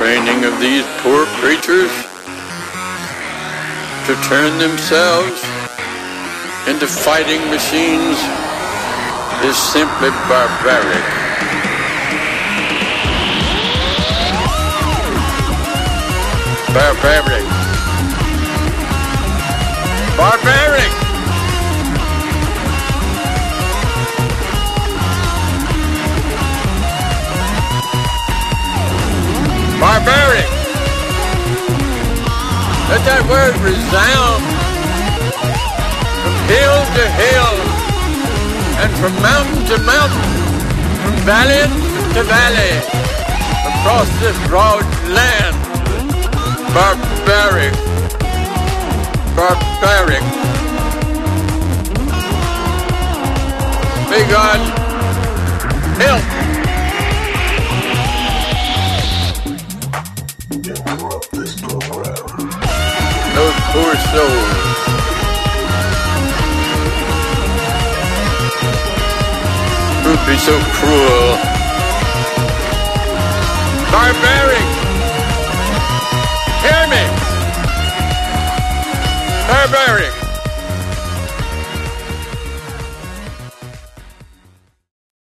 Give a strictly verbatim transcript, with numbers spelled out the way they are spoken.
training of these poor creatures to turn themselves into fighting machines is simply barbaric. Barbaric. Barbaric. Barbaric. Let that word resound from hill to hill and from mountain to mountain, from valley to valley, across this broad land. Barbaric. Barbaric. May God help. Those poor souls. Who'd be so cruel. Barbaric. Hear me. Barbaric.